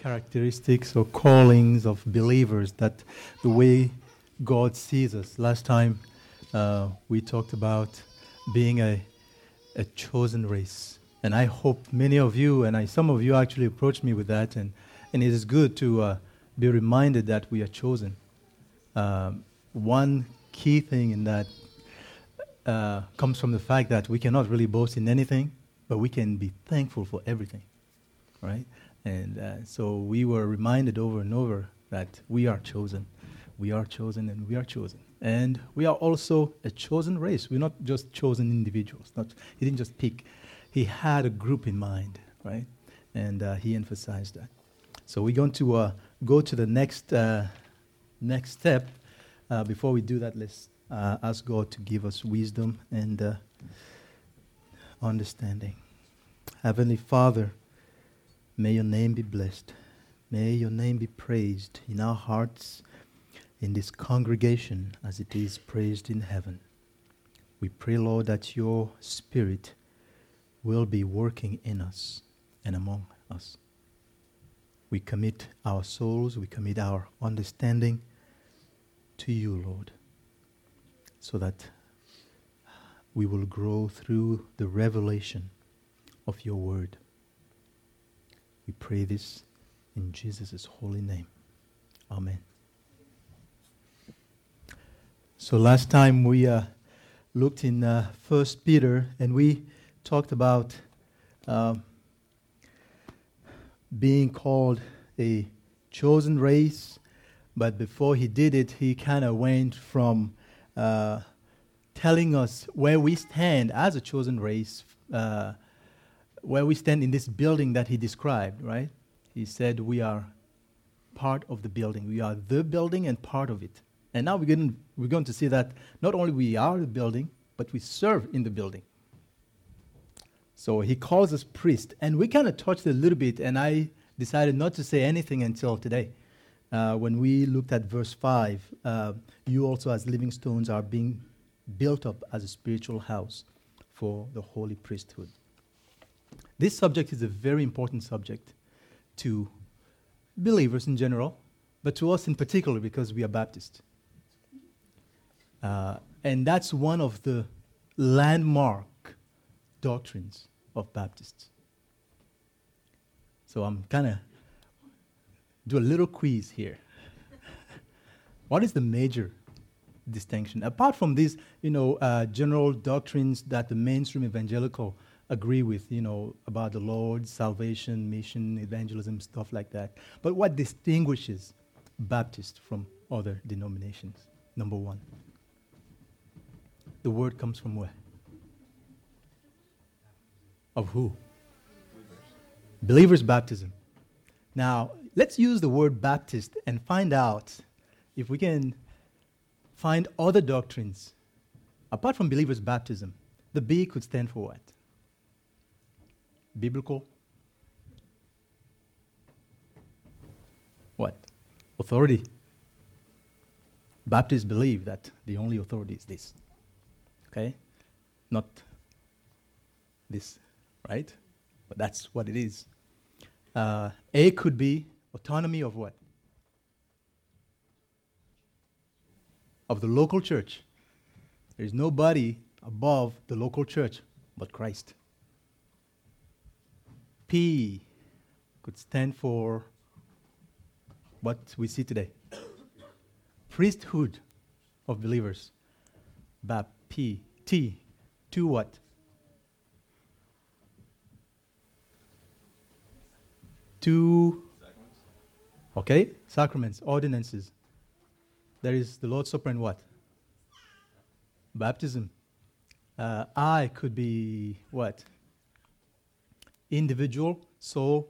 characteristics or callings of believers, that the way God sees us. Last time we talked about being a chosen race. And I hope many of you, and some of you actually approached me with that, and it is good to be reminded that we are chosen. One key thing in that comes from the fact that we cannot really boast in anything, but we can be thankful for everything, right? And so we were reminded over and over that we are chosen. We are chosen and we are chosen. And we are also a chosen race. We're not just chosen individuals. He didn't just pick. He had a group in mind, right? And he emphasized that. So we're going to go to the next step. Before we do that, let's ask God to give us wisdom and understanding. Heavenly Father, may your name be blessed. May your name be praised in our hearts, in this congregation, as it is praised in heaven. We pray, Lord, that your Spirit will be working in us and among us. We commit our souls, we commit our understanding to you, Lord, so that we will grow through the revelation of your word. We pray this in Jesus' holy name. Amen. So last time we looked in 1 Peter, and we talked about being called a chosen race. But before he did it, he kind of went from telling us where we stand as a chosen race, where we stand in this building that he described, right? He said we are part of the building. We are the building and part of it. And now we're going to see that not only we are the building, but we serve in the building. So he calls us priest. And we kind of touched a little bit, and I decided not to say anything until today. When we looked at verse 5, you also as living stones are being built up as a spiritual house for the holy priesthood. This subject is a very important subject to believers in general, but to us in particular because we are Baptists. And that's one of the landmark doctrines of Baptists. So I'm kind of do a little quiz here. What is the major distinction? Apart from these, general doctrines that the mainstream evangelical agree with, about the Lord, salvation, mission, evangelism, stuff like that. But what distinguishes Baptists from other denominations? Number one. The word comes from where? Of who? Believers' baptism. Now, let's use the word Baptist and find out if we can find other doctrines. Apart from believers' baptism, the B could stand for what? Biblical? What? Authority. Baptists believe that the only authority is this. Okay? Not this, right? But that's what it is. A could be autonomy of what? Of the local church. There is nobody above the local church but Christ. P could stand for what we see today. Priesthood of believers. P. T. To what? To, okay, sacraments, ordinances. There is the Lord's Supper and what? Baptism. I could be what? Individual, soul,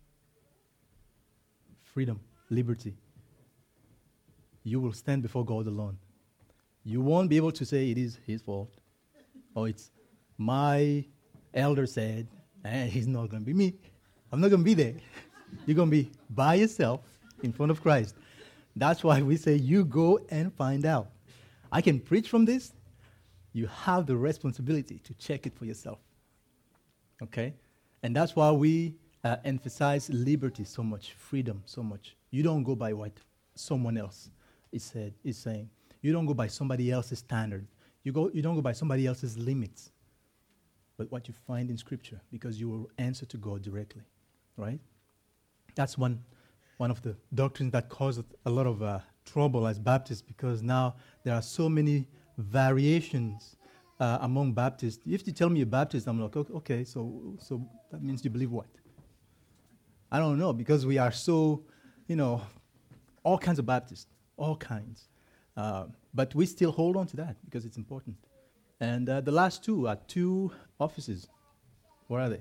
freedom, liberty. You will stand before God alone. You won't be able to say it is his fault, or it's my elder said, he's not going to be me. I'm not going to be there. You're going to be by yourself in front of Christ. That's why we say you go and find out. I can preach from this. You have the responsibility to check it for yourself. Okay? And that's why we, emphasize liberty so much, freedom so much. You don't go by what someone else is saying. You don't go by somebody else's standard. You don't go by somebody else's limits. But what you find in Scripture, because you will answer to God directly, right? That's one of the doctrines that causes a lot of trouble as Baptists, because now there are so many variations among Baptists. If you tell me you're Baptist, I'm like, okay, so that means you believe what? I don't know, because we are so, all kinds of Baptists, all kinds. But we still hold on to that because it's important. And the last two are two offices. Where are they?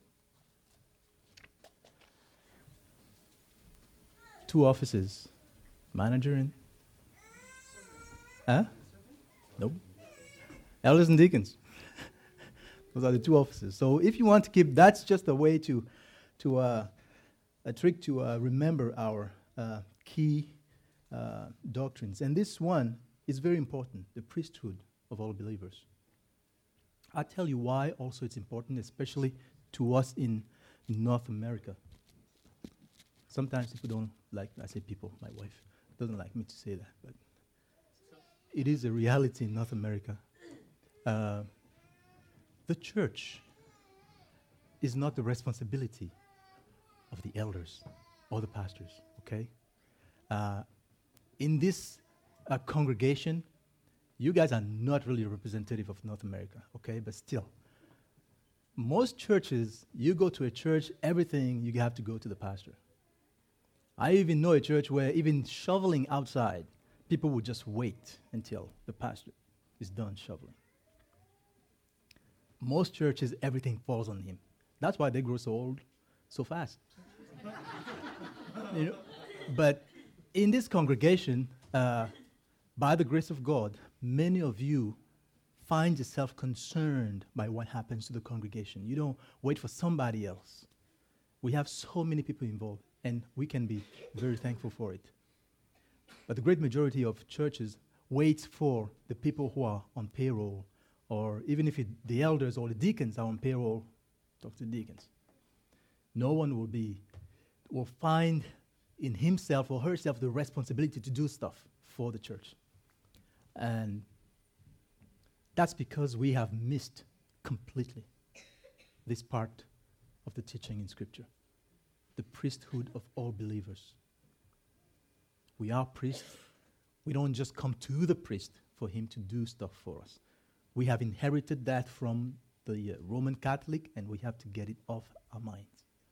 Two offices. Manager and... Huh? Nope. Elders and deacons. Those are the two offices. So if you want to keep... That's just a way a trick to remember our key doctrines. And this one is very important, the priesthood of all believers. I'll tell you why also it's important, especially to us in North America. Sometimes people don't like, I say people, my wife doesn't like me to say that, but it is a reality in North America. The church is not the responsibility of the elders or the pastors, okay? In this congregation, you guys are not really representative of North America, okay? But still, most churches, you go to a church, everything, you have to go to the pastor. I even know a church where even shoveling outside, people would just wait until the pastor is done shoveling. Most churches, everything falls on him. That's why they grow so old so fast. But in this congregation, by the grace of God, many of you find yourself concerned by what happens to the congregation. You don't wait for somebody else. We have so many people involved, and we can be very thankful for it. But the great majority of churches waits for the people who are on payroll, or even if the elders or the deacons are on payroll, talk to the deacons. No one will find in himself or herself the responsibility to do stuff for the church. And that's because we have missed completely this part of the teaching in Scripture, the priesthood of all believers. We are priests. We don't just come to the priest for him to do stuff for us. We have inherited that from the Roman Catholic, and we have to get it off our minds.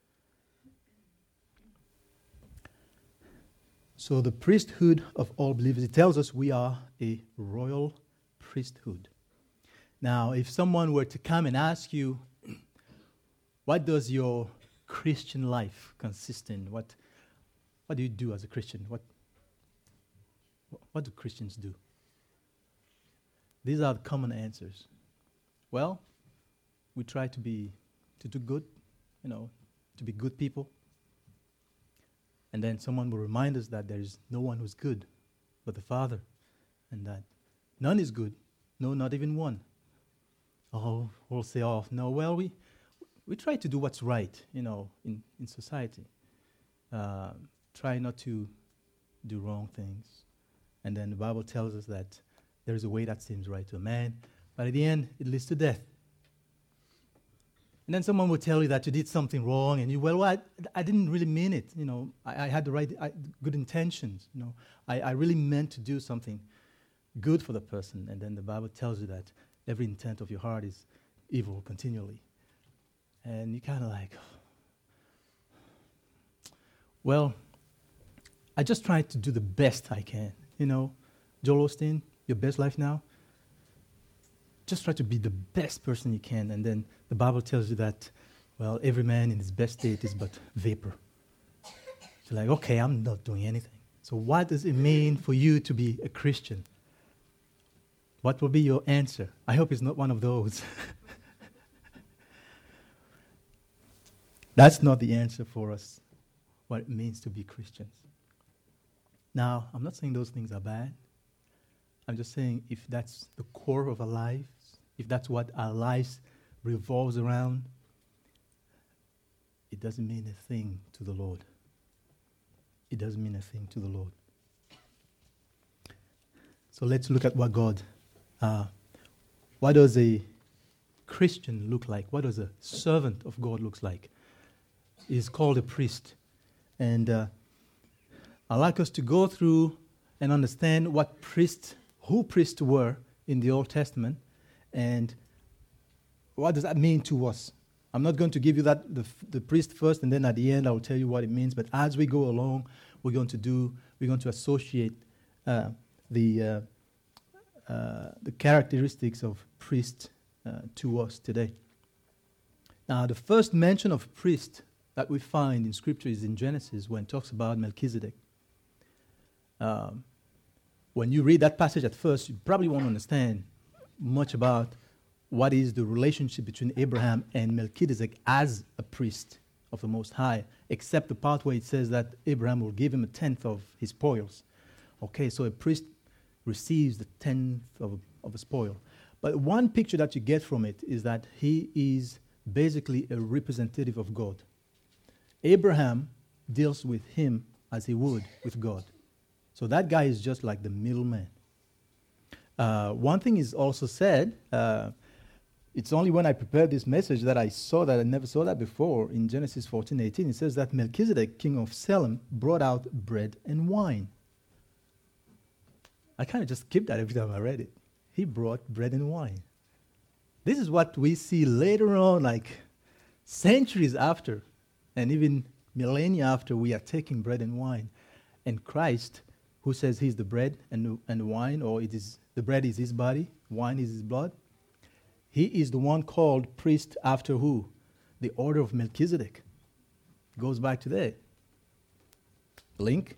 So the priesthood of all believers, it tells us we are a royal priesthood. Now, if someone were to come and ask you, what does your Christian life consist in? What do you do as a Christian? What do Christians do? These are the common answers. Well, we try to do good, to be good people. And then someone will remind us that there is no one who's good but the Father, and that none is good, no, not even one. Oh, we'll say, no, well, we try to do what's right, in society. Try not to do wrong things. And then the Bible tells us that there is a way that seems right to a man, but at the end, it leads to death. And then someone will tell you that you did something wrong, and I didn't really mean it. I had the right, good intentions. I really meant to do something good for the person. And then the Bible tells you that every intent of your heart is evil continually. And you kind of like, well, I just try to do the best I can. Joel Osteen, Your Best Life Now. Just try to be the best person you can. And then the Bible tells you that, well, every man in his best state is but vapor. So like, okay, I'm not doing anything. So what does it mean for you to be a Christian? What will be your answer? I hope it's not one of those. That's not the answer for us, what it means to be Christians. Now, I'm not saying those things are bad. I'm just saying if that's the core of our lives, if that's what our lives revolves around, it doesn't mean a thing to the Lord. It doesn't mean a thing to the Lord. So let's look at what does a Christian look like? What does a servant of God looks like? He's called a priest. And I'd like us to go through and understand who priests were in the Old Testament, and what does that mean to us. I'm not going to give you the priest first, and then at the end I will tell you what it means. But as we go along, we're going to associate the characteristics of priests to us today. Now, the first mention of priest that we find in Scripture is in Genesis, when it talks about Melchizedek. When you read that passage at first, you probably won't understand much about what is the relationship between Abraham and Melchizedek as a priest of the Most High, except the part where it says that Abraham will give him a tenth of his spoils. Okay, so a priest receives the tenth of a spoil. But one picture that you get from it is that he is basically a representative of God. Abraham deals with him as he would with God. So that guy is just like the middleman. One thing is also said, it's only when I prepared this message that I saw that. I never saw that before. In Genesis 14:18, it says that Melchizedek, king of Salem, brought out bread and wine. I kind of just skipped that every time I read it. He brought bread and wine. This is what we see later on, like centuries after, and even millennia after, we are taking bread and wine. And Christ, who says he's the bread and the wine, or the bread is his body, wine is his blood, he is the one called priest after who? The order of Melchizedek. Goes back to there. Link?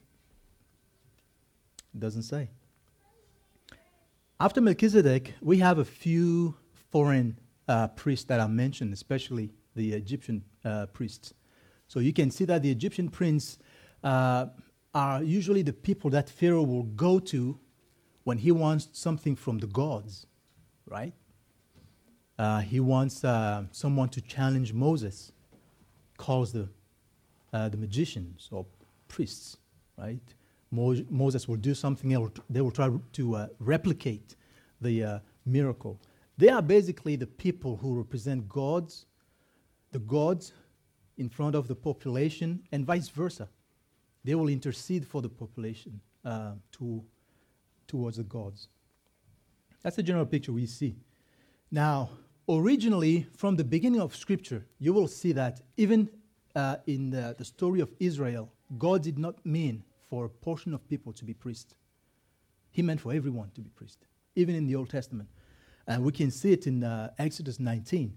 It doesn't say. After Melchizedek, we have a few foreign priests that are mentioned, especially the Egyptian priests. So you can see that the Egyptian priests are usually the people that Pharaoh will go to when he wants something from the gods, right? He wants someone to challenge Moses, calls the magicians or priests, right? Moses will do something else. They will try to replicate the miracle. They are basically the people who represent the gods in front of the population, and vice versa. They will intercede for the population towards the gods. That's the general picture we see. Now, originally, from the beginning of Scripture, you will see that even in the story of Israel, God did not mean for a portion of people to be priests. He meant for everyone to be priests, even in the Old Testament. And we can see it in Exodus 19.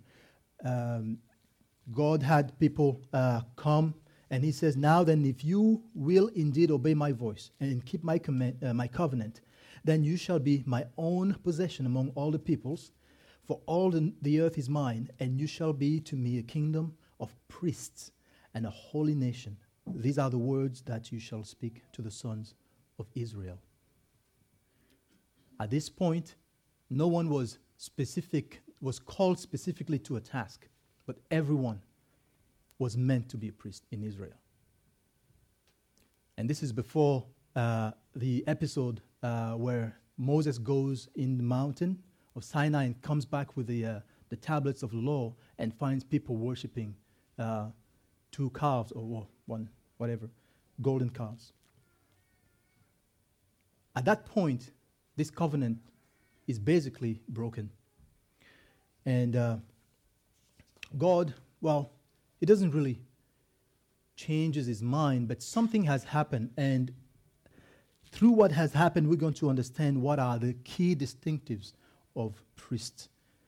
God had people come, and he says, "Now then, if you will indeed obey my voice and keep my covenant, then you shall be my own possession among all the peoples, for all the earth is mine, and you shall be to me a kingdom of priests and a holy nation. These are the words that you shall speak to the sons of Israel." At this point, no one was called specifically to a task, but everyone was meant to be a priest in Israel. And this is before the episode where Moses goes in the mountain of Sinai and comes back with the tablets of the law and finds people worshiping two calves or one, whatever, golden calves. At that point, this covenant is basically broken. And God, well, it doesn't really changes his mind, but something has happened. And through what has happened, we're going to understand what are the key distinctives of priests.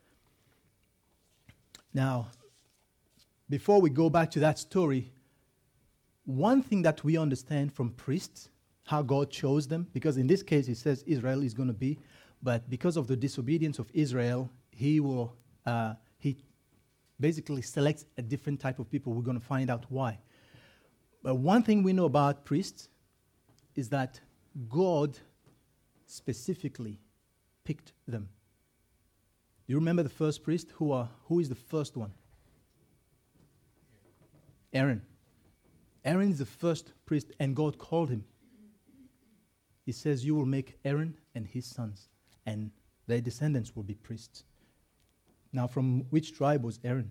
Now, before we go back to that story, one thing that we understand from priests, how God chose them, because in this case it says Israel is going to be, but because of the disobedience of Israel, he basically selects a different type of people. We're going to find out why. But one thing we know about priests is that God specifically picked them. You remember the first priest? Who is the first one? Aaron. Aaron is the first priest, and God called him. He says, you will make Aaron and his sons, and their descendants will be priests. Now, from which tribe was Aaron?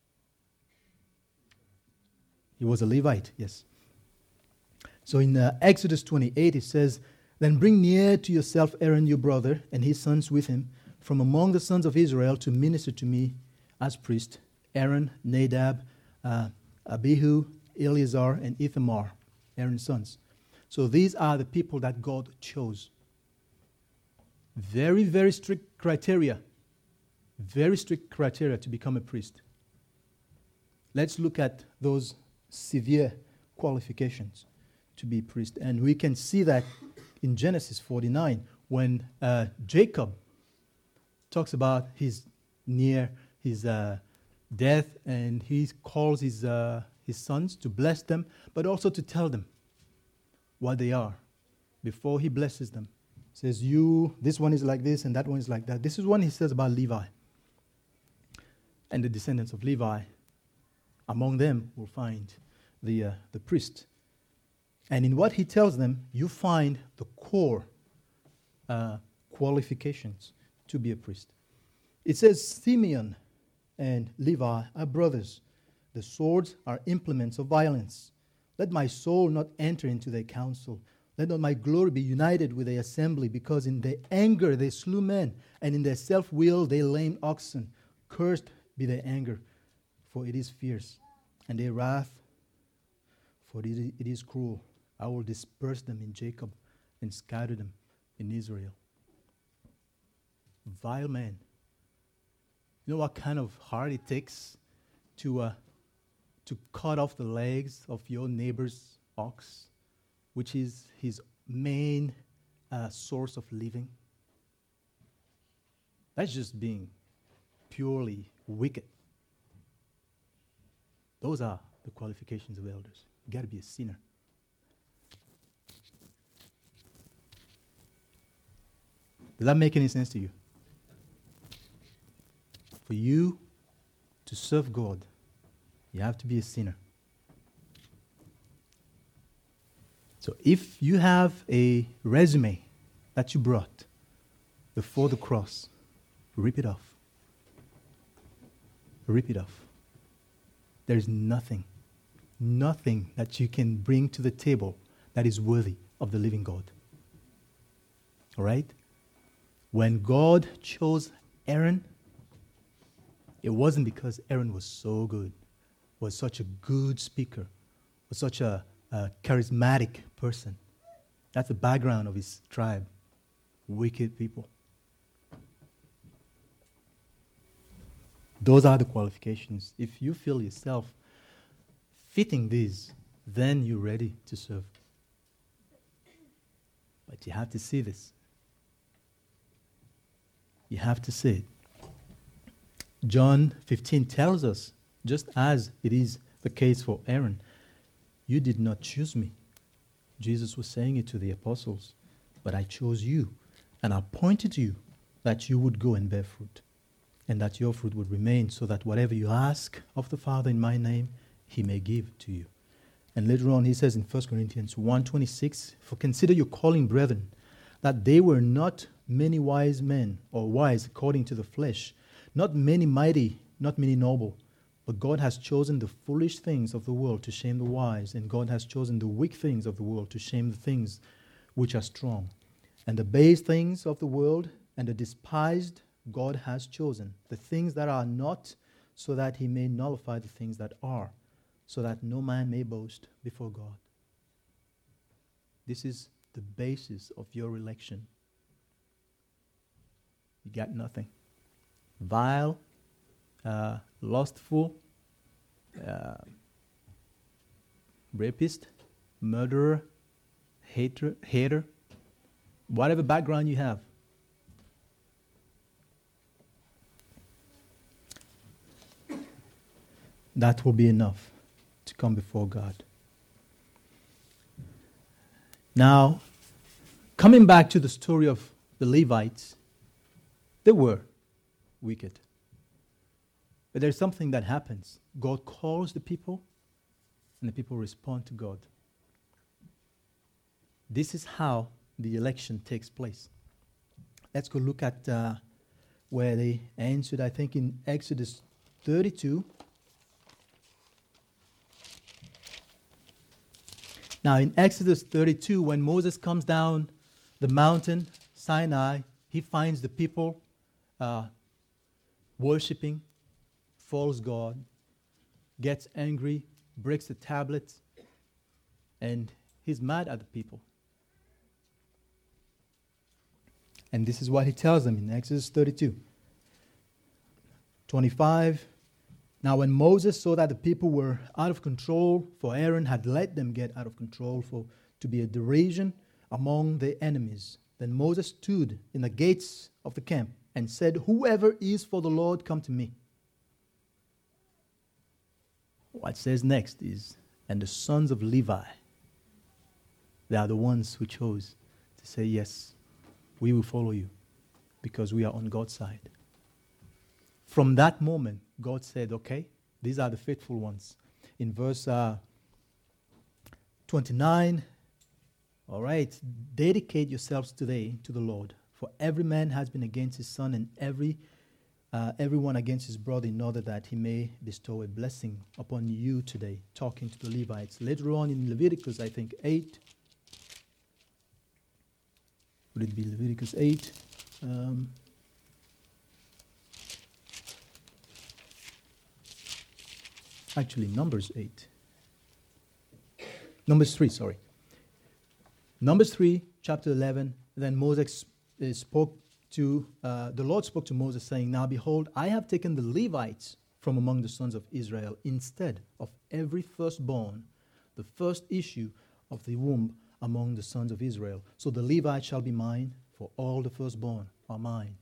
He was a Levite, yes. So in Exodus 28, it says, then bring near to yourself Aaron your brother and his sons with him from among the sons of Israel to minister to me as priest, Aaron, Nadab, Abihu, Eleazar, and Ithamar, Aaron's sons. So these are the people that God chose. Very, very strict criteria. Very strict criteria to become a priest. Let's look at those severe qualifications to be priest. And we can see that in Genesis 49 when Jacob talks about his death, and he calls his sons to bless them, but also to tell them what they are before he blesses them. He says, this one is like this and that one is like that. This is what he says about Levi. And the descendants of Levi, among them will find the priest. And in what he tells them, you find the core qualifications to be a priest. It says, Simeon and Levi are brothers. The swords are implements of violence. Let my soul not enter into their council. Let not my glory be united with their assembly, because in their anger they slew men, and in their self-will they lamed oxen. Cursed be their anger, for it is fierce, and their wrath, for it is cruel. I will disperse them in Jacob and scatter them in Israel. Vile man. You know what kind of heart it takes to cut off the legs of your neighbor's ox, which is his main source of living? That's just being purely wicked. Those are the qualifications of elders. You got to be a sinner. Does that make any sense to you? For you to serve God, you have to be a sinner. So if you have a resume that you brought before the cross, rip it off. Rip it off. There is nothing that you can bring to the table that is worthy of the living God. All right? When God chose Aaron, it wasn't because Aaron was so good, was such a good speaker, was such a charismatic person. That's the background of his tribe. Wicked people. Those are the qualifications. If you feel yourself fitting these, then you're ready to serve. But you have to see this. You have to see it. John 15 tells us, just as it is the case for Aaron, you did not choose me. Jesus was saying it to the apostles, but I chose you, and I appointed you that you would go and bear fruit, and that your fruit would remain, so that whatever you ask of the Father in my name, he may give to you. And later on he says in 1 Corinthians 1:26, for consider your calling, brethren, that they were not many wise men, or wise according to the flesh, not many mighty, not many noble, but God has chosen the foolish things of the world to shame the wise, and God has chosen the weak things of the world to shame the things which are strong. And the base things of the world and the despised God has chosen, the things that are not, so that he may nullify the things that are, so that no man may boast before God. This is the basis of your election. You got nothing. Vile, lustful, rapist, murderer, hater, whatever background you have. That will be enough to come before God. Now, coming back to the story of the Levites, they were wicked. But there's something that happens. God calls the people, and the people respond to God. This is how the election takes place. Let's go look at where they answered, I think in Exodus 32. Now in Exodus 32, when Moses comes down the mountain, Sinai, he finds the people worshipping false god, gets angry, breaks the tablets, and he's mad at the people. And this is what he tells them in Exodus 32. 25. Now when Moses saw that the people were out of control, for Aaron had let them get out of control to be a derision among the enemies, then Moses stood in the gates of the camp and said, "Whoever is for the Lord, come to me." What it says next is, and the sons of Levi, they are the ones who chose to say, "Yes, we will follow you because we are on God's side." From that moment, God said, okay, these are the faithful ones. In verse 29, all right, dedicate yourselves today to the Lord, for every man has been against his son and everyone against his brother, in order that he may bestow a blessing upon you today, talking to the Levites. Later on in Leviticus, I think 8, would it be Leviticus 8? Actually, Numbers 8. Numbers 3, sorry. Numbers 3, chapter 11. Then Moses spoke to, the Lord spoke to Moses, saying, "Now behold, I have taken the Levites from among the sons of Israel instead of every firstborn, the first issue of the womb among the sons of Israel. So the Levites shall be mine, for all the firstborn are mine."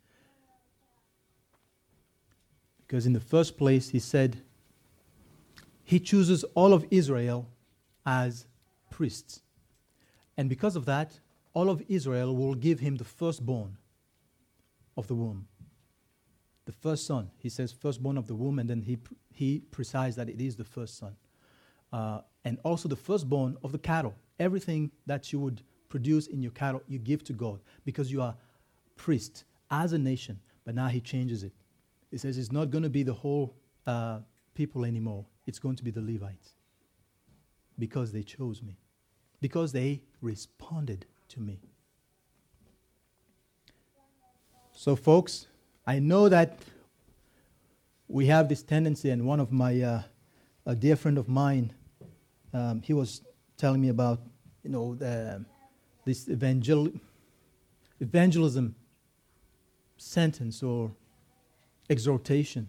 Because in the first place, he said, he chooses all of Israel as priests. And because of that, all of Israel will give him the firstborn of the womb. The first son. He says firstborn of the womb, and then he precised that it is the first son. And also the firstborn of the cattle. Everything that you would produce in your cattle, you give to God, because you are priest as a nation. But now he changes it. He says it's not going to be the whole people anymore. It's going to be the Levites, because they chose me, because they responded to me. So folks, I know that we have this tendency, and one of my, a dear friend of mine, he was telling me about, this evangelism sentence or exhortation,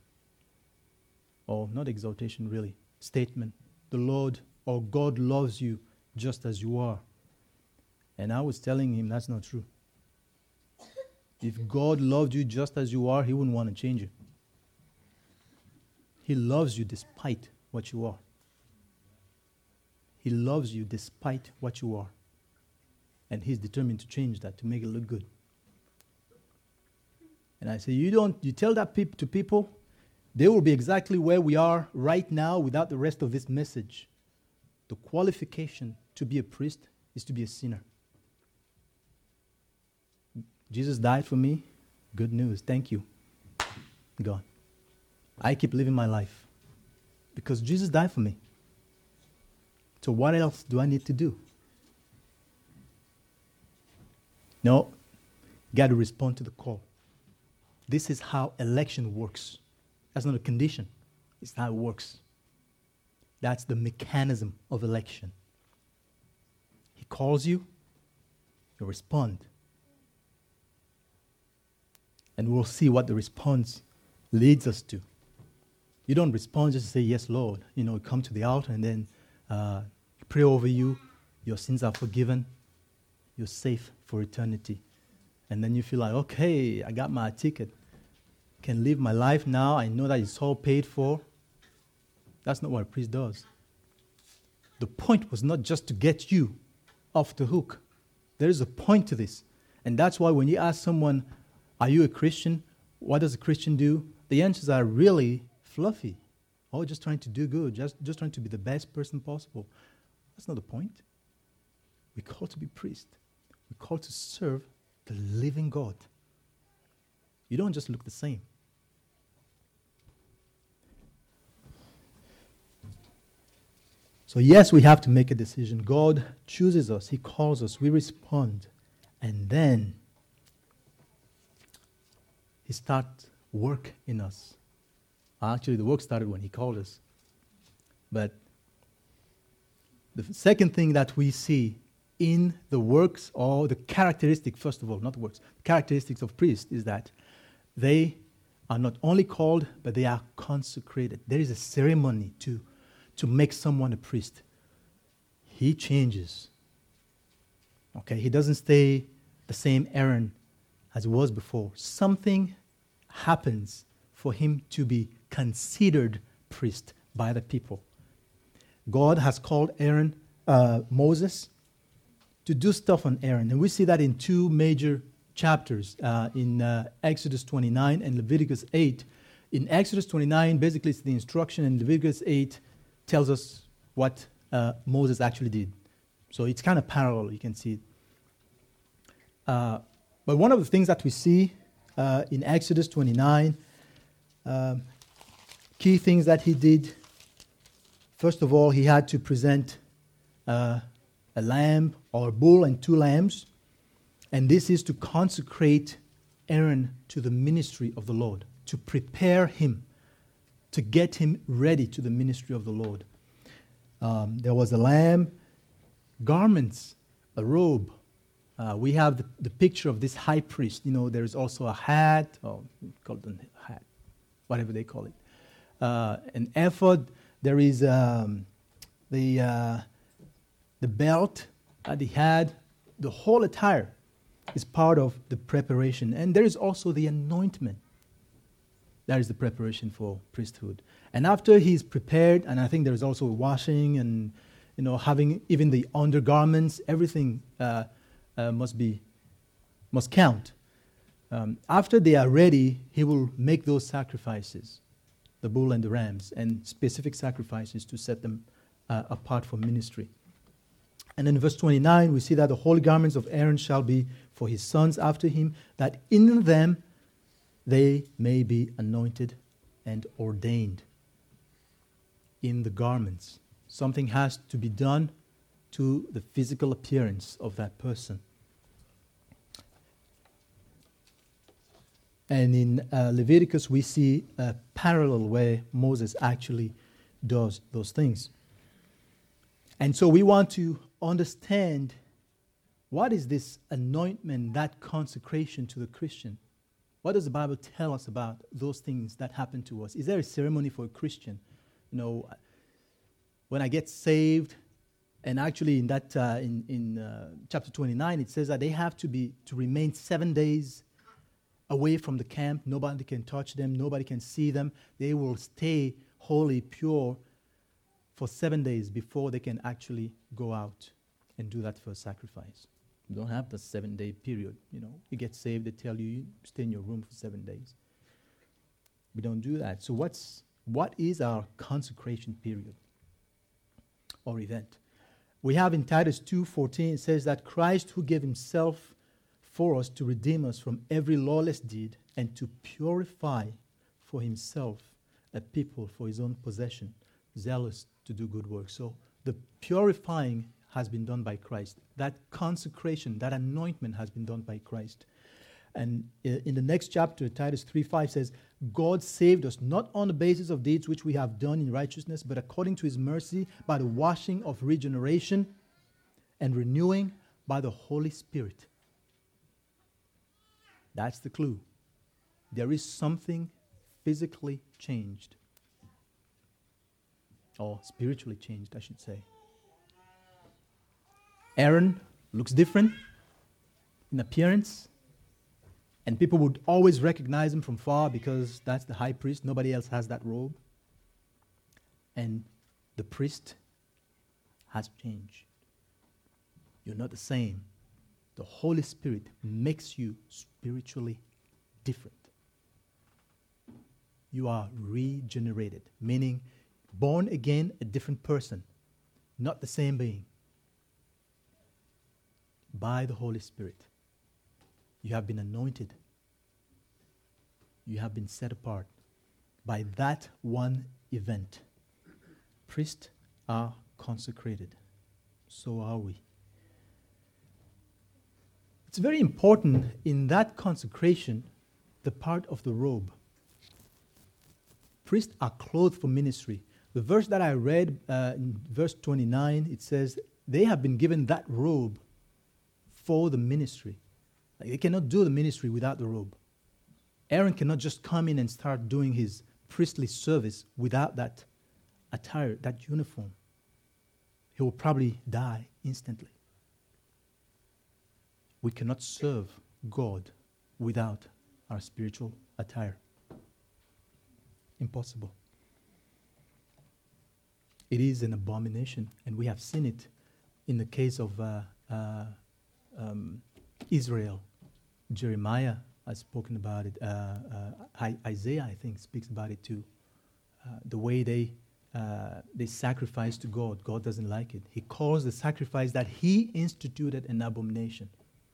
or not exhortation really, statement. The Lord or God loves you just as you are. And I was telling him that's not true. If God loved you just as you are, he wouldn't want to change you. He loves you despite what you are. He loves you despite what you are. And he's determined to change that, to make it look good. And I say, you tell that to people, they will be exactly where we are right now without the rest of this message. The qualification to be a priest is to be a sinner. Jesus died for me. Good news. Thank you, God. I keep living my life because Jesus died for me. So what else do I need to do? No, got to respond to the call. This is how election works. That's not a condition. It's how it works. That's the mechanism of election. He calls you, you respond. And we'll see what the response leads us to. You don't respond just to say, "Yes, Lord." Come to the altar and then pray over you. Your sins are forgiven. You're safe for eternity. And then you feel like, okay, I got my ticket. Can live my life now. I know that it's all paid for. That's not what a priest does. The point was not just to get you off the hook. There is a point to this. And that's why when you ask someone, "Are you a Christian? What does a Christian do?" the answers are really fluffy. or just trying to do good, just trying to be the best person possible. That's not the point. We're called to be priests. We're called to serve the living God. You don't just look the same. So yes, we have to make a decision. God chooses us. He calls us. We respond. And then He starts work in us. Actually, the work started when He called us. But the second thing that we see in the works, or the characteristic, first of all, not the works, characteristics of priests is that they are not only called, but they are consecrated. There is a ceremony to make someone a priest. He changes. Okay, he doesn't stay the same Aaron as he was before. Something happens for him to be considered priest by the people. God has called Moses to do stuff on Aaron, and we see that in two major chapters, in Exodus 29 and Leviticus 8. In Exodus 29, basically it's the instruction, and Leviticus 8 tells us what Moses actually did. So it's kind of parallel, you can see it. But one of the things that we see in Exodus 29, key things that he did, first of all, he had to present a lamb or a bull and 2 lambs. And this is to consecrate Aaron to the ministry of the Lord, to prepare him, to get him ready to the ministry of the Lord. There was a lamb, garments, a robe. We have the picture of this high priest. You know, there's also a hat, or called a hat, whatever they call it. An ephod. There is the belt that he had. The whole attire is part of the preparation. And there is also the anointment. That is the preparation for priesthood. And after he's prepared, and I think there is also washing and, you know, having even the undergarments, everything must count. After they are ready, he will make those sacrifices, the bull and the rams, and specific sacrifices to set them apart for ministry. And in verse 29, we see that the holy garments of Aaron shall be for his sons after him, that in them they may be anointed and ordained. In the garments, something has to be done to the physical appearance of that person. And in Leviticus, we see a parallel where Moses actually does those things. And so we want to understand, what is this anointment, that consecration to the Christian? What does the Bible tell us about those things that happen to us? Is there a ceremony for a Christian? You know, when I get saved, and actually in that in chapter 29, it says that they have to remain 7 days away from the camp. Nobody can touch them. Nobody can see them. They will stay holy, pure for 7 days before they can actually go out and do that first sacrifice. You don't have the 7-day period. You know, you get saved, they tell you stay in your room for 7 days. We don't do that. So what is our consecration period or event? We have in Titus 2:14, it says that Christ, who gave himself for us to redeem us from every lawless deed and to purify for himself a people for his own possession, zealous to do good works. So the purifying has been done by Christ. That consecration, that anointment has been done by Christ. And in the next chapter, Titus 3:5 says, God saved us not on the basis of deeds which we have done in righteousness, but according to his mercy, by the washing of regeneration and renewing by the Holy Spirit. That's the clue. There is something physically changed, or spiritually changed, I should say. Aaron looks different in appearance, and people would always recognize him from far because that's the high priest. Nobody else has that robe. And the priest has changed. You're not the same. The Holy Spirit makes you spiritually different. You are regenerated, meaning Born again, a different person, not the same being. By the Holy Spirit. You have been anointed. You have been set apart by that one event. Priests are consecrated. So are we. It's very important in that consecration, the part of the robe. Priests are clothed for ministry. The verse that I read, in verse 29, it says, they have been given that robe for the ministry. Like, they cannot do the ministry without the robe. Aaron cannot just come in and start doing his priestly service without that attire, that uniform. He will probably die instantly. We cannot serve God without our spiritual attire. Impossible. It is an abomination, and we have seen it in the case of Israel. Jeremiah has spoken about it. Isaiah, I think, speaks about it too. The way they sacrifice to God. God doesn't like it. He calls the sacrifice that he instituted an abomination.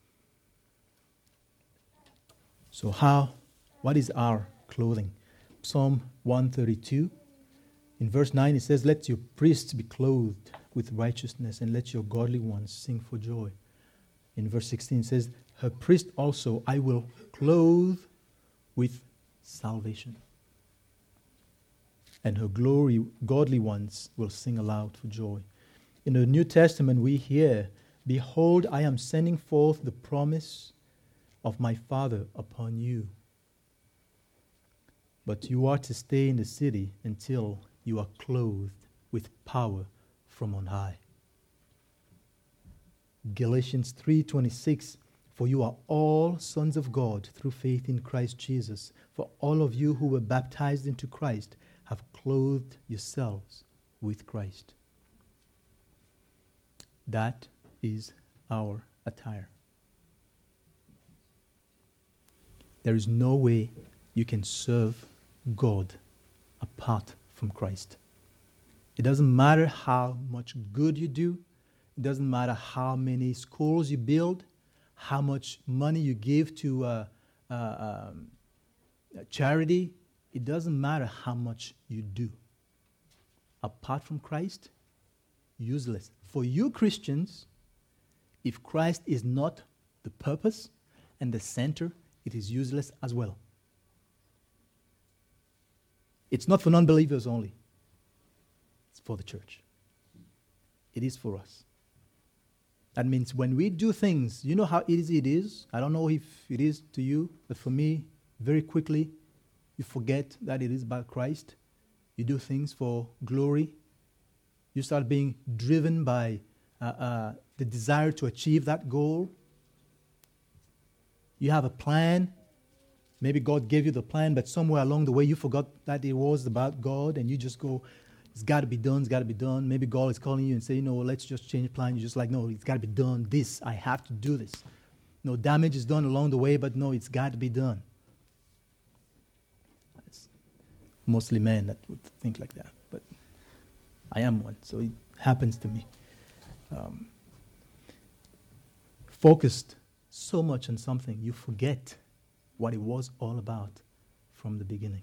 So what is our clothing? Psalm 132, in verse 9 it says, let your priests be clothed with righteousness, and let your godly ones sing for joy. In verse 16 it says, her priest also I will clothe with salvation, and her godly ones will sing aloud for joy. In the New Testament we hear, behold, I am sending forth the promise of my Father upon you. But you are to stay in the city until you are clothed with power from on high. Galatians 3:26, for you are all sons of God through faith in Christ Jesus. For all of you who were baptized into Christ have clothed yourselves with Christ. That is our attire. There is no way you can serve God apart from Christ. It doesn't matter how much good you do. It doesn't matter how many schools you build, how much money you give to charity. It doesn't matter how much you do. Apart from Christ, useless. For you Christians, if Christ is not the purpose and the center, it is useless as well. It's not for non-believers only. It's for the church. It is for us. That means when we do things, you know how easy it is? I don't know if it is to you, but for me, very quickly, you forget that it is about Christ. You do things for glory. You start being driven by the desire to achieve that goal. You have a plan. Maybe God gave you the plan, but somewhere along the way you forgot that it was about God, and you just go, it's got to be done, it's got to be done. Maybe God is calling you and saying, no, let's just change plan. You're just like, no, it's got to be done. I have to do this. No damage is done along the way, but no, it's got to be done. It's mostly men that would think like that, but I am one, so it happens to me. Focused so much on something, you forget what it was all about from the beginning.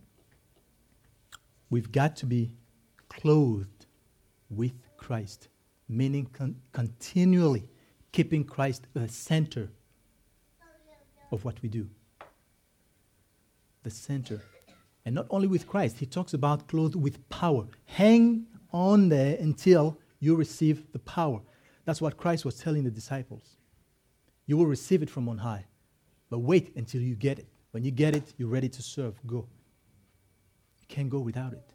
We've got to be clothed with Christ, meaning continually keeping Christ the center of what we do. The center. And not only with Christ, he talks about clothed with power. Hang on there until you receive the power. That's what Christ was telling the disciples. You will receive it from on high. But wait until you get it. When you get it, you're ready to serve. Go. You can't go without it.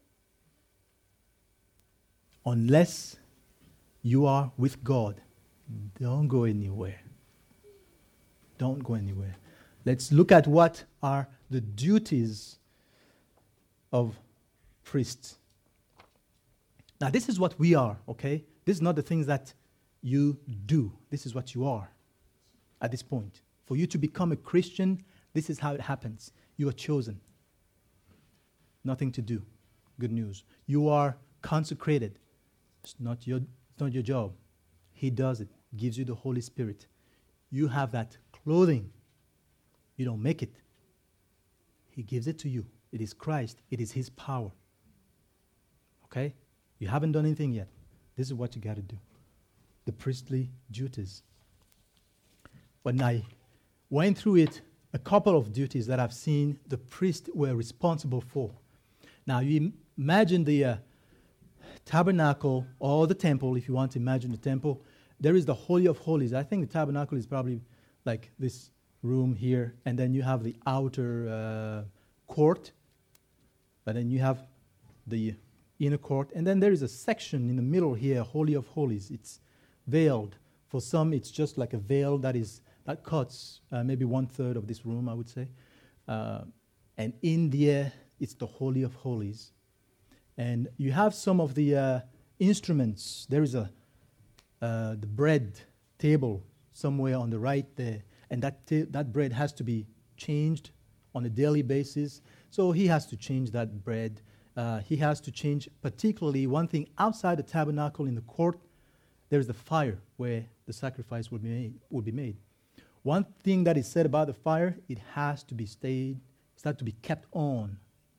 Unless you are with God, don't go anywhere. Don't go anywhere. Let's look at what are the duties of priests. Now, this is what we are, okay? This is not the things that you do. This is what you are at this point. For you to become a Christian, this is how it happens. You are chosen. Nothing to do. good news. You are consecrated. It's not your job. He does it. Gives you the Holy Spirit. You have that clothing. You don't make it. He gives it to you. It is Christ. It is His power. Okay? You haven't done anything yet. This is what you got to do. The priestly duties. When I went through it, a couple of duties that I've seen the priests were responsible for. Now, you imagine the tabernacle or the temple, if you want to imagine the temple. There is the Holy of Holies. I think the tabernacle is probably like this room here, and then you have the outer court, but then you have the inner court, and then there is a section in the middle here, Holy of Holies. It's veiled. For some, it's just like a veil that cuts maybe 1/3 of this room, I would say. And in there, it's the Holy of Holies. And you have some of the instruments. There is the bread table somewhere on the right there. And that bread has to be changed on a daily basis. So he has to change that bread. He has to change particularly one thing outside the tabernacle in the court. There's the fire where the sacrifice will be made. One thing that is said about the fire, it has to be kept on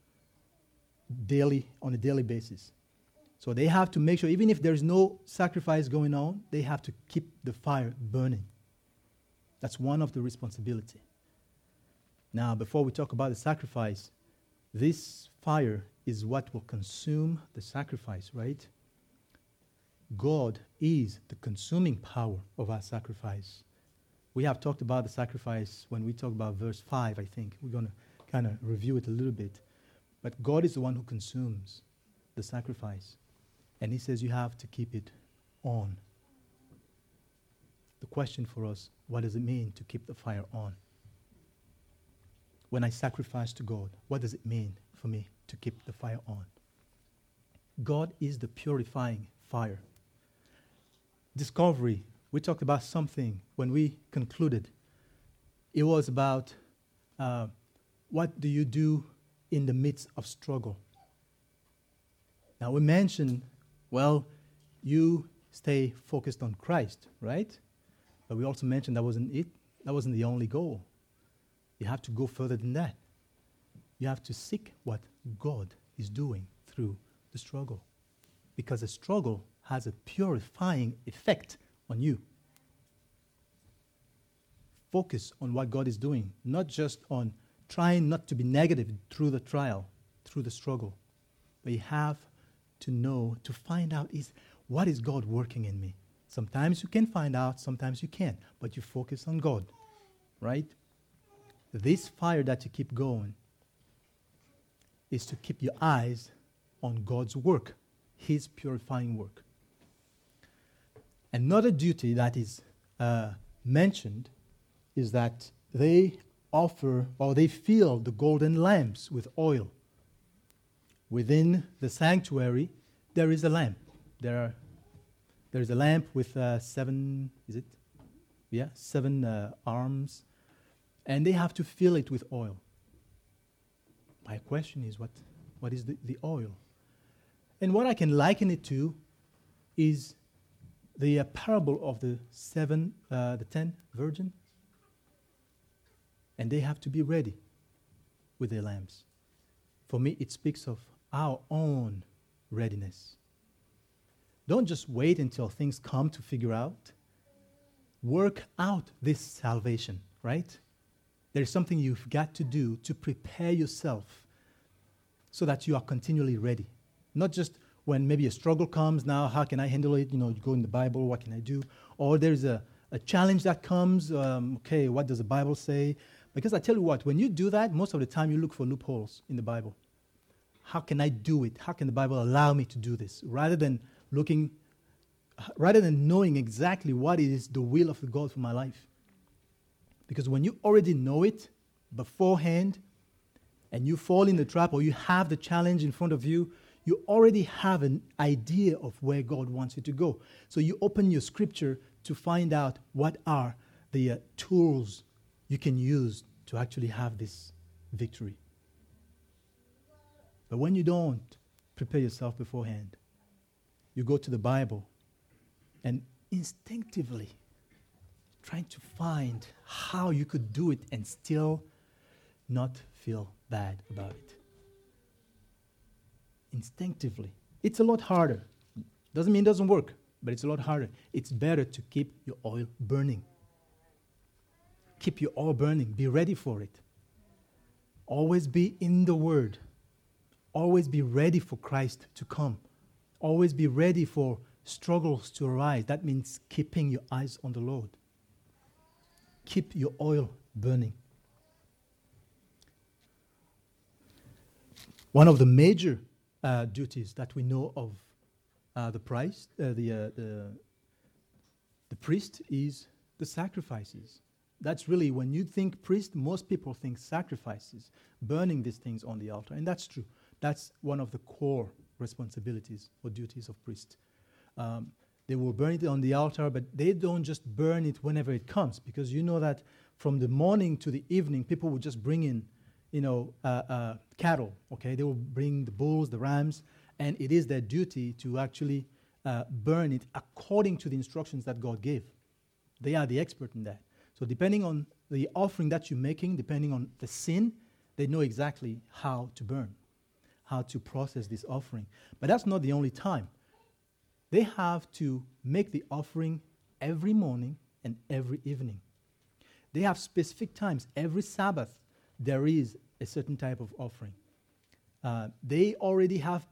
a daily basis. So they have to make sure, even if there's no sacrifice going on, they have to keep the fire burning. That's one of the responsibility. Now, before we talk about the sacrifice, this fire is what will consume the sacrifice, right? God is the consuming power of our sacrifice. We have talked about the sacrifice when we talk about verse 5, I think. We're going to kind of review it a little bit. But God is the one who consumes the sacrifice. And He says you have to keep it on. The question for us, what does it mean to keep the fire on? When I sacrifice to God, what does it mean for me to keep the fire on? God is the purifying fire. Discovery, we talked about something when we concluded. It was about what do you do in the midst of struggle? Now we mentioned, well, you stay focused on Christ, right? But we also mentioned that wasn't it. That wasn't the only goal. You have to go further than that. You have to seek what God is doing through the struggle. Because the struggle has a purifying effect on you. Focus on what God is doing, not just on trying not to be negative through the trial, through the struggle. But you have to know, to find out what is God working in me. Sometimes you can find out, sometimes you can't, but you focus on God, right? This fire that you keep going is to keep your eyes on God's work, His purifying work. Another duty that is mentioned is that they offer or they fill the golden lamps with oil. Within the sanctuary, there is a lamp. There is a lamp with seven arms, and they have to fill it with oil. My question is, what is the oil? And what I can liken it to is the parable of the 10 virgins. And they have to be ready with their lamps. For me, it speaks of our own readiness. Don't just wait until things come to figure out. Work out this salvation, right? There's something you've got to do to prepare yourself so that you are continually ready. Not just when maybe a struggle comes, now how can I handle it? You go in the Bible, what can I do? Or there's a challenge that comes, okay, what does the Bible say? Because I tell you what, when you do that, most of the time you look for loopholes in the Bible. How can I do it? How can the Bible allow me to do this? Rather than knowing exactly what is the will of God for my life. Because when you already know it beforehand, and you fall in the trap or you have the challenge in front of you, you already have an idea of where God wants you to go. So you open your scripture to find out what are the tools you can use to actually have this victory. But when you don't, prepare yourself beforehand. You go to the Bible and instinctively trying to find how you could do it and still not feel bad about it. Instinctively. It's a lot harder. Doesn't mean it doesn't work, but it's a lot harder. It's better to keep your oil burning. Keep your oil burning. Be ready for it. Always be in the Word. Always be ready for Christ to come. Always be ready for struggles to arise. That means keeping your eyes on the Lord. Keep your oil burning. One of the major duties that we know of the priest is the sacrifices. That's really, when you think priest, most people think sacrifices, burning these things on the altar. And that's true. That's one of the core responsibilities or duties of priests. They will burn it on the altar, but they don't just burn it whenever it comes, because you know that from the morning to the evening, people will just bring in, cattle, okay? They will bring the bulls, the rams, and it is their duty to actually burn it according to the instructions that God gave. They are the expert in that. So depending on the offering that you're making, depending on the sin, they know exactly how to burn, how to process this offering. But that's not the only time. They have to make the offering every morning and every evening. They have specific times. Every Sabbath, there is a certain type of offering. They already have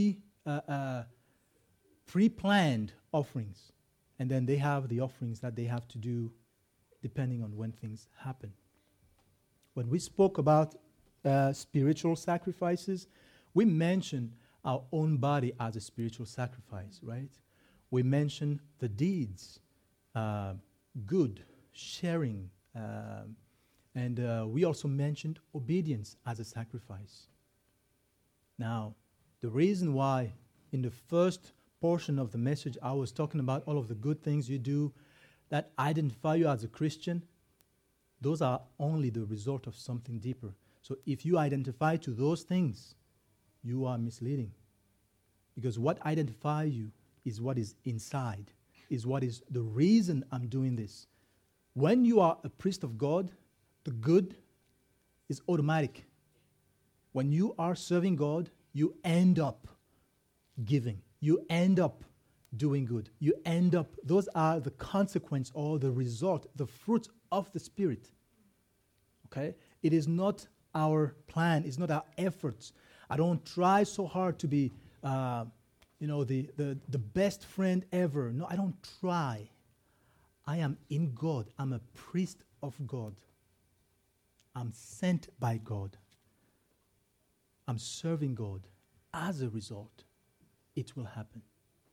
pre-planned offerings. And then they have the offerings that they have to do depending on when things happen. When we spoke about spiritual sacrifices, we mentioned our own body as a spiritual sacrifice, right? We mentioned the deeds, good, sharing, and we also mentioned obedience as a sacrifice. Now, the reason why in the first portion of the message I was talking about all of the good things you do that identify you as a Christian, those are only the result of something deeper. So if you identify to those things, you are misleading. Because what identifies you is what is inside, is what is the reason I'm doing this. When you are a priest of God, the good is automatic. When you are serving God, you end up giving. You end up doing good. You end up, those are the consequence or the result, the fruit of the Spirit. Okay? It is not our plan, it's not our efforts. I don't try so hard to be, the best friend ever. No, I don't try. I am in God. I'm a priest of God. I'm sent by God. I'm serving God. As a result, it will happen.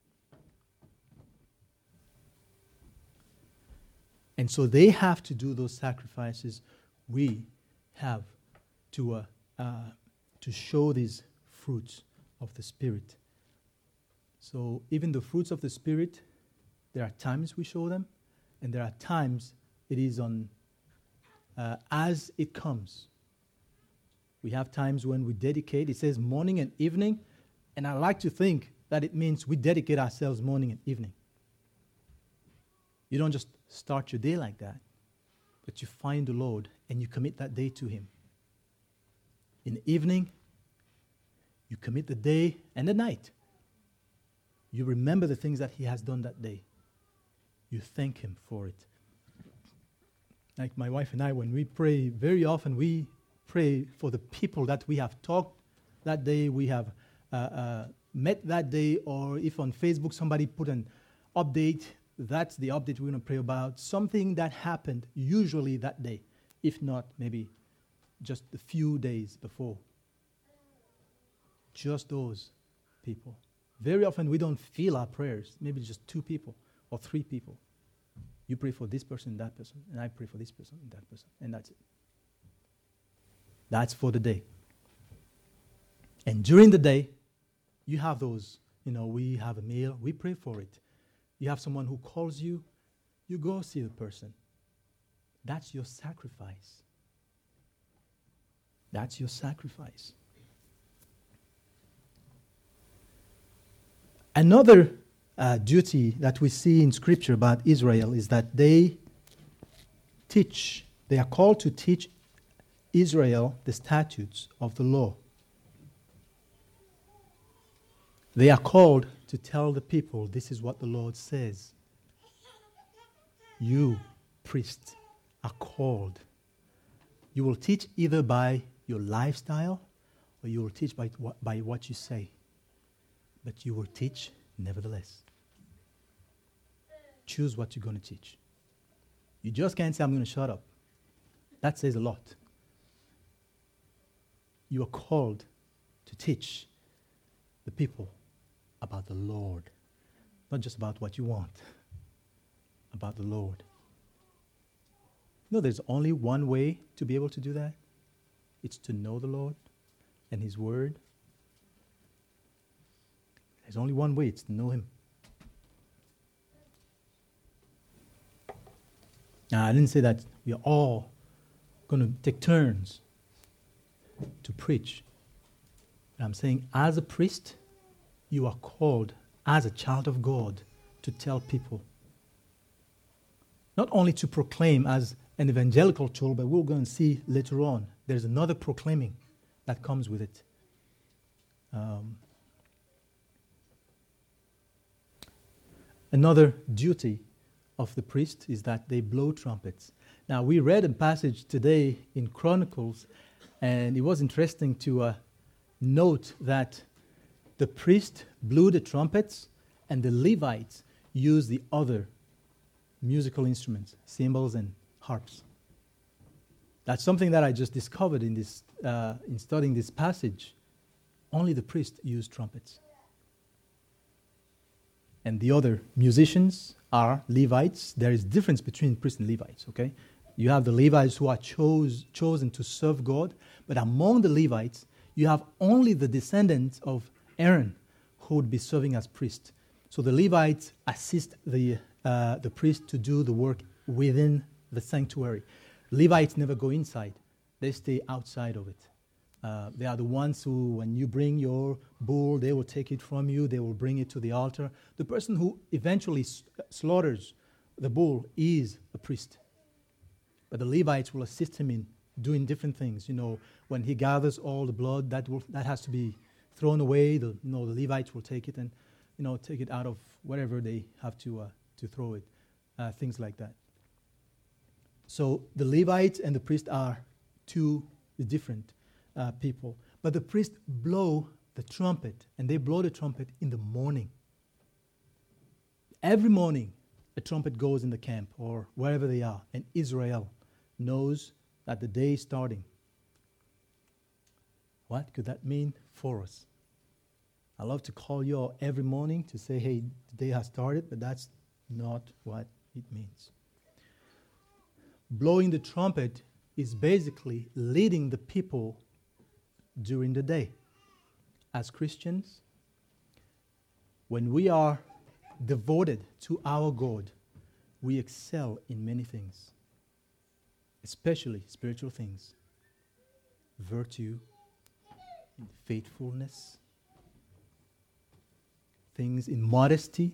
And so they have to do those sacrifices. We have to show these fruits of the Spirit. So even the fruits of the Spirit, there are times we show them, and there are times it is on as it comes. We have times when we dedicate. It says morning and evening, and I like to think that it means we dedicate ourselves morning and evening. You don't just start your day like that, but you find the Lord and you commit that day to Him. In the evening, you commit the day and the night. You remember the things that He has done that day. You thank Him for it. Like my wife and I, when we pray, very often we pray for the people that we have talked that day, we have met that day, or if on Facebook somebody put an update, that's the update we're going to pray about. Something that happened usually that day, if not maybe just a few days before. Just those people. Very often we don't feel our prayers. Maybe just 2 people or 3 people. You pray for this person and that person, and I pray for this person and that person, and that's it. That's for the day. And during the day, you have those, we have a meal, we pray for it. You have someone who calls you, you go see the person. That's your sacrifice. That's your sacrifice. Another duty that we see in Scripture about Israel is that they are called to teach Israel the statutes of the law. They are called to tell the people, this is what the Lord says. You, priests, are called. You will teach either by your lifestyle or you will teach by what you say. But you will teach nevertheless. Choose what you're going to teach. You just can't say, I'm going to shut up. That says a lot. You are called to teach the people about the Lord. Not just about what you want, about the Lord. There's only one way to be able to do that. It's to know the Lord and His Word. There's only one way, it's to know Him. Now, I didn't say that we are all going to take turns to preach. But I'm saying, as a priest, you are called, as a child of God, to tell people. Not only to proclaim as an evangelical tool, but we're going to see later on, there's another proclaiming that comes with it. Another duty of the priest is that they blow trumpets. Now, we read a passage today in Chronicles, and it was interesting to note that the priest blew the trumpets, and the Levites used the other musical instruments, cymbals and harps. That's something that I just discovered in studying this passage. Only the priest used trumpets. And the other musicians are Levites. There is difference between priests and Levites, okay? You have the Levites who are chosen to serve God, but among the Levites, you have only the descendants of Aaron who would be serving as priests. So the Levites assist the priest to do the work within the sanctuary. Levites never go inside. They stay outside of it. They are the ones who, when you bring your bull, they will take it from you. They will bring it to the altar. The person who eventually slaughters the bull is a priest. But the Levites will assist him in doing different things. When he gathers all the blood, that has to be thrown away. The Levites will take it and, take it out of wherever they have to throw it. Things like that. So the Levites and the priest are two different people. But the priests blow the trumpet, and they blow the trumpet in the morning. Every morning, a trumpet goes in the camp or wherever they are, and Israel knows that the day is starting. What could that mean for us? I love to call you all every morning to say, hey, the day has started, but that's not what it means. Blowing the trumpet is basically leading the people during the day. As Christians, when we are devoted to our God, we excel in many things, especially spiritual things, virtue, faithfulness, things in modesty.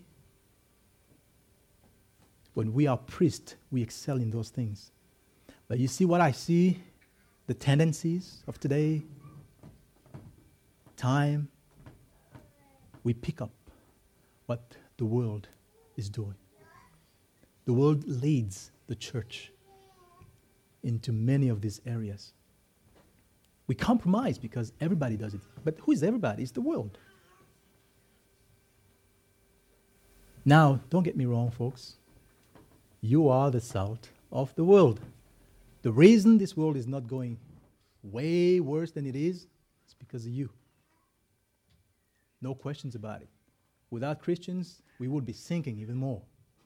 When we are priests, we excel in those things. But you see what I see? The tendencies of today, time, we pick up what the world is doing. The world leads the church into many of these areas. We compromise because everybody does it. But who is everybody? It's the world. Now, don't get me wrong, folks. You are the salt of the world. The reason this world is not going way worse than it is because of you. No questions about it. Without Christians, we would be sinking even more.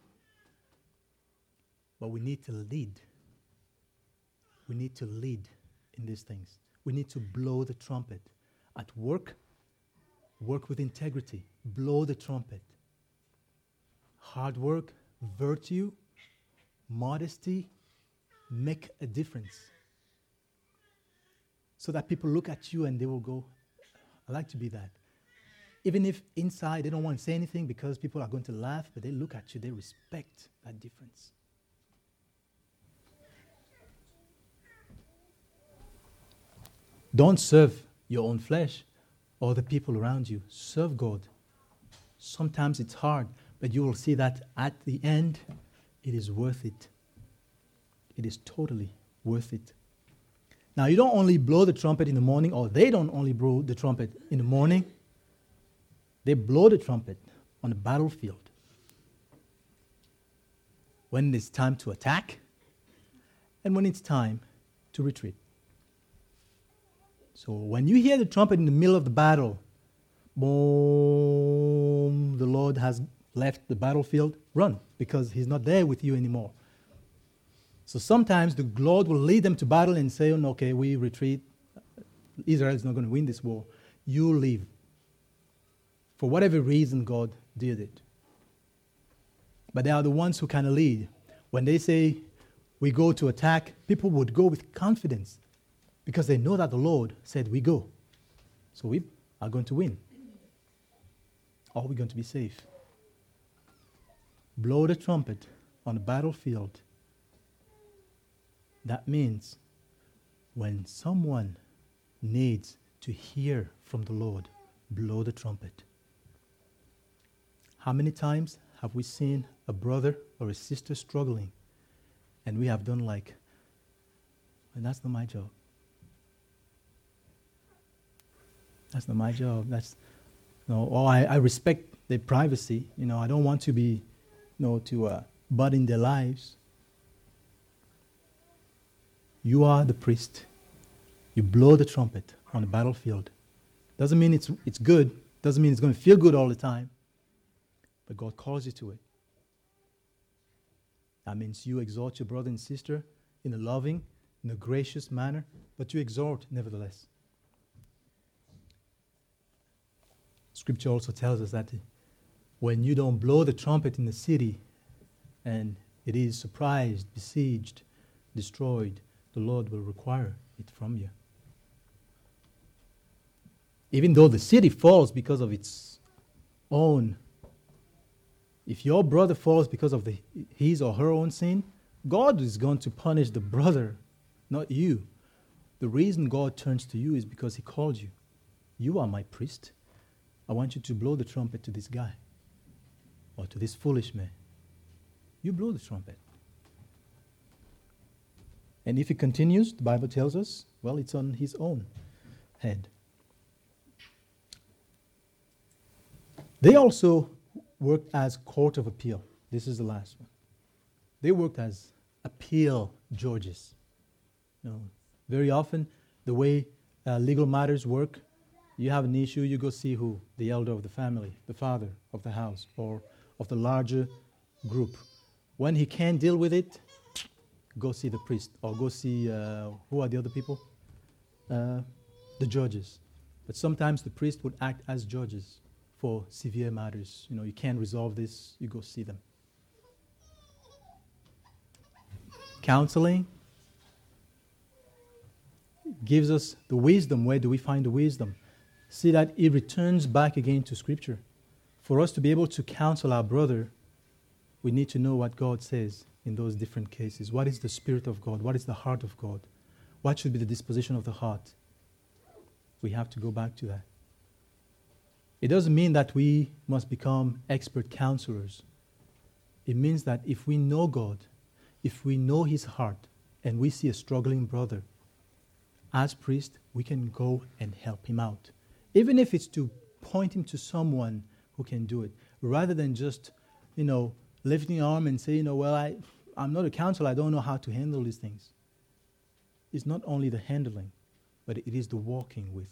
But we need to lead. We need to lead in these things. We need to blow the trumpet. At work, work with integrity. Blow the trumpet. Hard work, virtue, modesty, make a difference. So that people look at you and they will go, I like to be that. Even if inside they don't want to say anything because people are going to laugh, but they look at you, they respect that difference. Don't serve your own flesh or the people around you. Serve God. Sometimes it's hard, but you will see that at the end, it is worth it. It is totally worth it. Now, you don't only blow the trumpet in the morning, or they don't only blow the trumpet in the morning. They blow the trumpet on the battlefield. When it's time to attack, and when it's time to retreat. So when you hear the trumpet in the middle of the battle, boom, the Lord has left the battlefield, run, because he's not there with you anymore. So sometimes the Lord will lead them to battle and say, oh, okay, we retreat. Israel is not going to win this war. You leave. For whatever reason, God did it. But they are the ones who kind of lead. When they say, we go to attack, people would go with confidence because they know that the Lord said, we go. So we are going to win. Or we're going to be safe. Blow the trumpet on the battlefield. That means when someone needs to hear from the Lord, blow the trumpet. How many times have we seen a brother or a sister struggling and we have done like, and that's not my job. That's not my job. I respect their privacy. I don't want to be, to butt in their lives. You are the priest. You blow the trumpet on the battlefield. Doesn't mean it's good. Doesn't mean it's going to feel good all the time. But God calls you to it. That means you exhort your brother and sister in a loving, in a gracious manner, but you exhort nevertheless. Scripture also tells us that when you don't blow the trumpet in the city and it is surprised, besieged, destroyed, the Lord will require it from you. Even though the city falls because of its own, if your brother falls because of his or her own sin, God is going to punish the brother, not you. The reason God turns to you is because he called you. You are my priest. I want you to blow the trumpet to this guy or to this foolish man. You blow the trumpet. And if he continues, the Bible tells us, well, it's on his own head. They also worked as court of appeal. This is the last one. They worked as appeal judges. Very often, the way legal matters work, you have an issue, you go see who? The elder of the family, the father of the house, or of the larger group. When he can't deal with it, go see the priest, or go see, who are the other people? The judges. But sometimes the priest would act as judges for severe matters. You can't resolve this, you go see them. Counseling gives us the wisdom. Where do we find the wisdom? See that it returns back again to Scripture. For us to be able to counsel our brother, we need to know what God says in those different cases. What is the Spirit of God? What is the heart of God? What should be the disposition of the heart? We have to go back to that. It doesn't mean that we must become expert counselors. It means that if we know God, if we know His heart, and we see a struggling brother, as priest, we can go and help him out. Even if it's to point him to someone who can do it, rather than just, lifting your arm and say, I'm not a counselor, I don't know how to handle these things. It's not only the handling, but it is the walking with.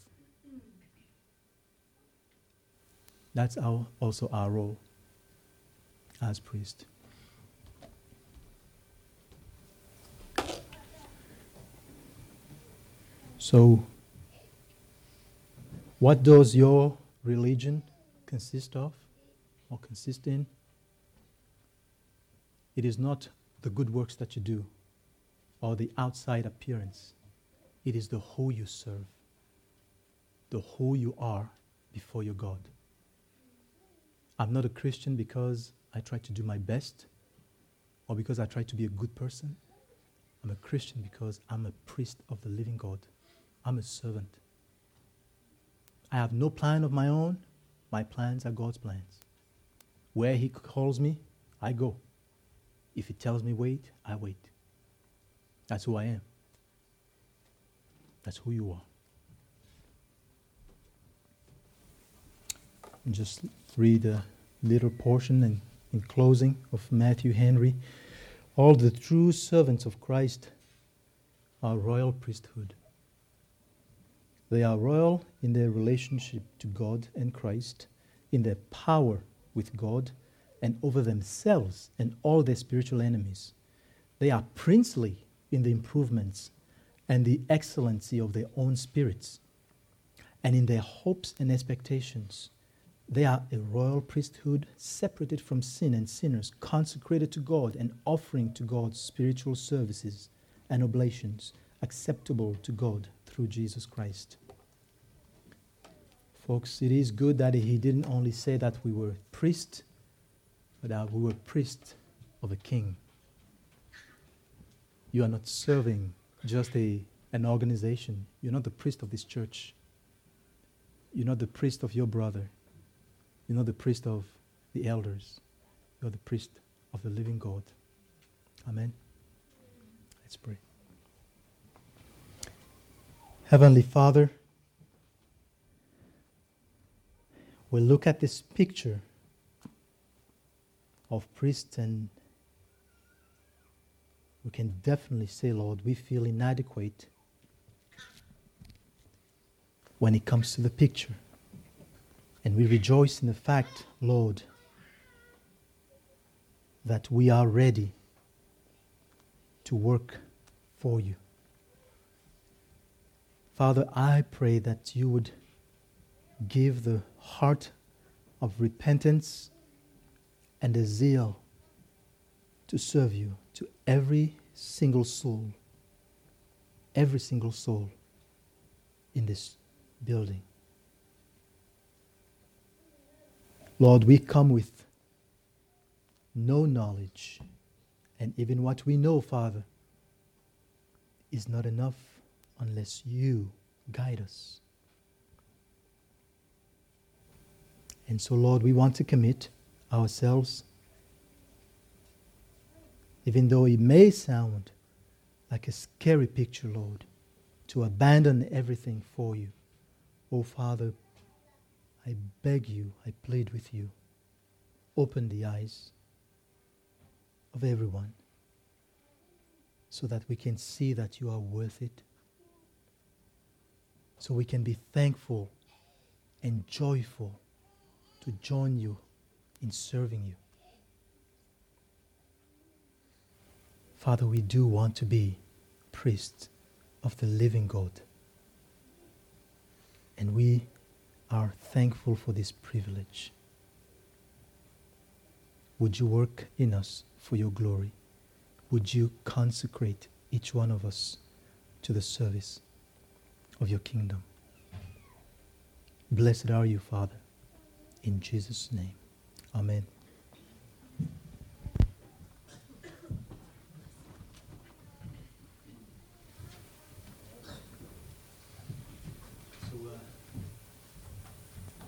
That's also our role as priest. So, what does your religion consist of or consist in? It is not the good works that you do or the outside appearance. It is the who you serve, the who you are before your God. I'm not a Christian because I try to do my best or because I try to be a good person. I'm a Christian because I'm a priest of the living God. I'm a servant. I have no plan of my own. My plans are God's plans. Where He calls me, I go. If He tells me wait, I wait. That's who I am. That's who you are. And just read a little portion in closing of Matthew Henry. All the true servants of Christ are royal priesthood. They are royal in their relationship to God and Christ, in their power with God and over themselves and all their spiritual enemies. They are princely in the improvements and the excellency of their own spirits, and in their hopes and expectations. They are a royal priesthood separated from sin and sinners, consecrated to God and offering to God spiritual services and oblations acceptable to God through Jesus Christ. Folks, it is good that He didn't only say that we were priests, but that we were priests of a king. You are not serving just an organization. You're not the priest of this church. You're not the priest of your brother. You're not the priest of the elders. You're the priest of the living God. Amen. Let's pray. Heavenly Father, we look at this picture of priests and we can definitely say, Lord, we feel inadequate when it comes to the picture. And we rejoice in the fact, Lord, that we are ready to work for you. Father, I pray that you would give the heart of repentance and a zeal to serve you to every single soul in this building. Lord, we come with no knowledge, and even what we know, Father, is not enough unless you guide us. And so, Lord, we want to commit ourselves, even though it may sound like a scary picture, Lord, to abandon everything for you. Oh, Father, I beg you, I plead with you, open the eyes of everyone so that we can see that you are worth it, so we can be thankful and joyful to join you in serving you. Father, we do want to be priests of the living God, and we are thankful for this privilege. Would you work in us for your glory? Would you consecrate each one of us to the service of your kingdom? Blessed are you, Father, in Jesus' name. Amen.